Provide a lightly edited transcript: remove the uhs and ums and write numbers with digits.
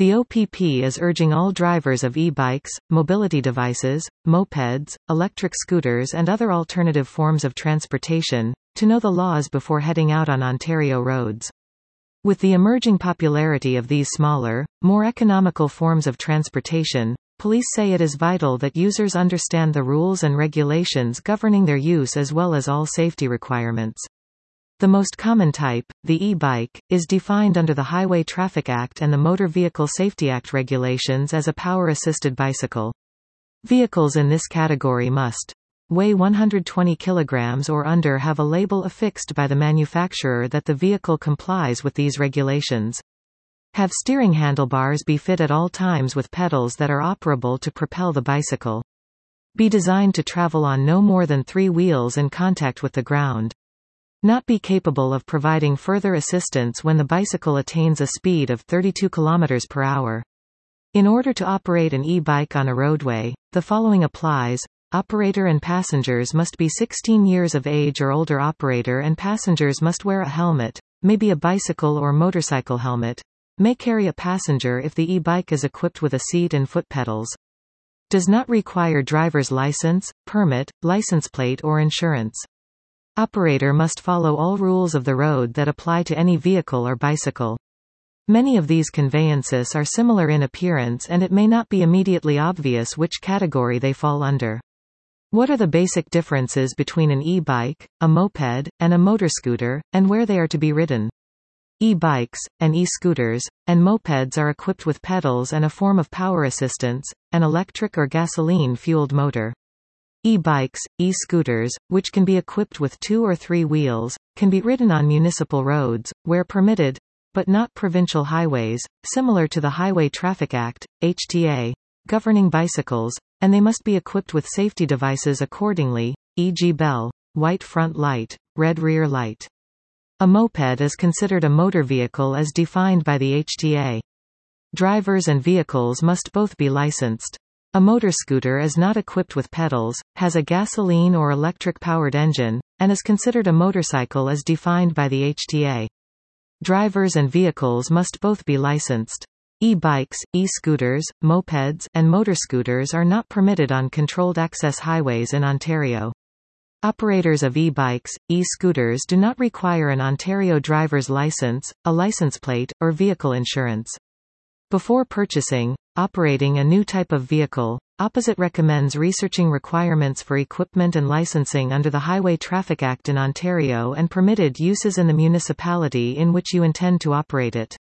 The OPP is urging all drivers of e-bikes, mobility devices, mopeds, electric scooters and other alternative forms of transportation, to know the laws before heading out on Ontario roads. With the emerging popularity of these smaller, more economical forms of transportation, police say it is vital that users understand the rules and regulations governing their use as well as all safety requirements. The most common type, the e-bike, is defined under the Highway Traffic Act and the Motor Vehicle Safety Act regulations as a power-assisted bicycle. Vehicles in this category must weigh 120 kilograms or under, have a label affixed by the manufacturer that the vehicle complies with these regulations. Have steering handlebars, be fit at all times with pedals that are operable to propel the bicycle. Be designed to travel on no more than 3 wheels in contact with the ground. Not be capable of providing further assistance when the bicycle attains a speed of 32 km per hour. In order to operate an e-bike on a roadway, the following applies. Operator and passengers must be 16 years of age or older. Operator and passengers must wear a helmet, maybe a bicycle or motorcycle helmet. May carry a passenger if the e-bike is equipped with a seat and foot pedals. Does not require driver's license, permit, license plate or insurance. Operator must follow all rules of the road that apply to any vehicle or bicycle. Many of these conveyances are similar in appearance and it may not be immediately obvious which category they fall under. What are the basic differences between an e-bike, a moped, and a motorscooter, and where they are to be ridden? E-bikes, and e-scooters, and mopeds are equipped with pedals and a form of power assistance, an electric or gasoline-fueled motor. E-bikes, e-scooters, which can be equipped with 2 or 3 wheels, can be ridden on municipal roads, where permitted, but not provincial highways, similar to the Highway Traffic Act, HTA, governing bicycles, and they must be equipped with safety devices accordingly, e.g. bell, white front light, red rear light. A moped is considered a motor vehicle as defined by the HTA. Drivers and vehicles must both be licensed. A motorscooter is not equipped with pedals, has a gasoline or electric-powered engine, and is considered a motorcycle as defined by the HTA. Drivers and vehicles must both be licensed. E-bikes, e-scooters, mopeds, and motorscooters are not permitted on controlled access highways in Ontario. Operators of e-bikes, e-scooters do not require an Ontario driver's license, a license plate, or vehicle insurance. Before purchasing, operating a new type of vehicle, Opposite recommends researching requirements for equipment and licensing under the Highway Traffic Act in Ontario and permitted uses in the municipality in which you intend to operate it.